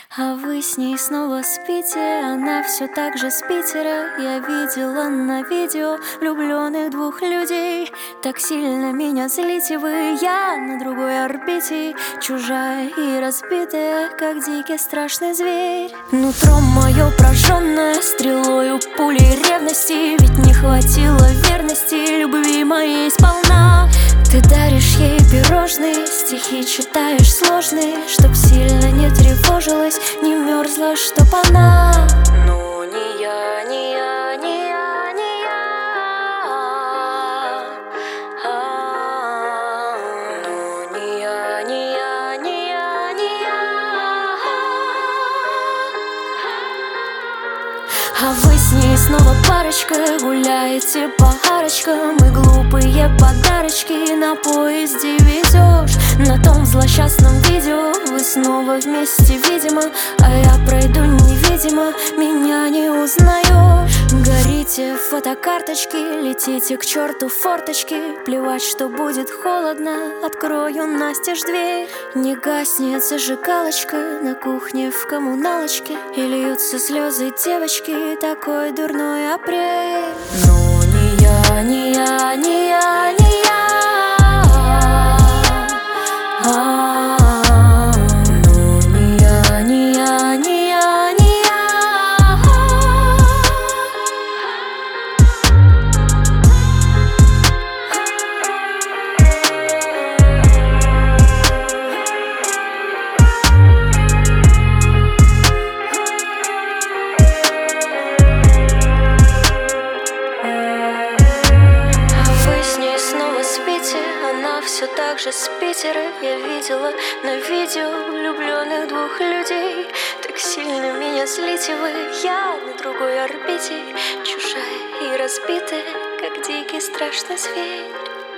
А вы с ней снова спите, она все так же с Питера. Я видела на видео влюбленных двух людей. Так сильно меня злите вы, я на другой орбите, чужая и разбитая, как дикий страшный зверь. Нутро мое прожженное стрелою пулей ревности, ведь не хватило верности любви моей сполна. Ты даришь ей пирожные, стихи читаешь сложные, чтоб сильно не тревожилась, не мерзла, чтоб она. Ну не я, не я, не я, не я. Ну не я, не я, не я, не я. А вы с ней снова парочка, гуляете по арочкам, и глупые подарочки на поезде везешь. На том злосчастном видео вы снова вместе, видимо, а я пройду невидимо, меня не узнаешь. Горите фотокарточки, летите к черту форточки, плевать, что будет холодно, открою настежь дверь. Не гаснет зажигалочка на кухне в коммуналочке, и льются слезы девочки, такой дурной апрель. Ну не я, не я, не я, не я. Ну не я, не я, не я, не я. Она все так же с Питера. Я видела на видео влюбленных двух людей. Так сильно меня злите вы, я на другой орбите, чужая и разбитая, как дикий страшный зверь.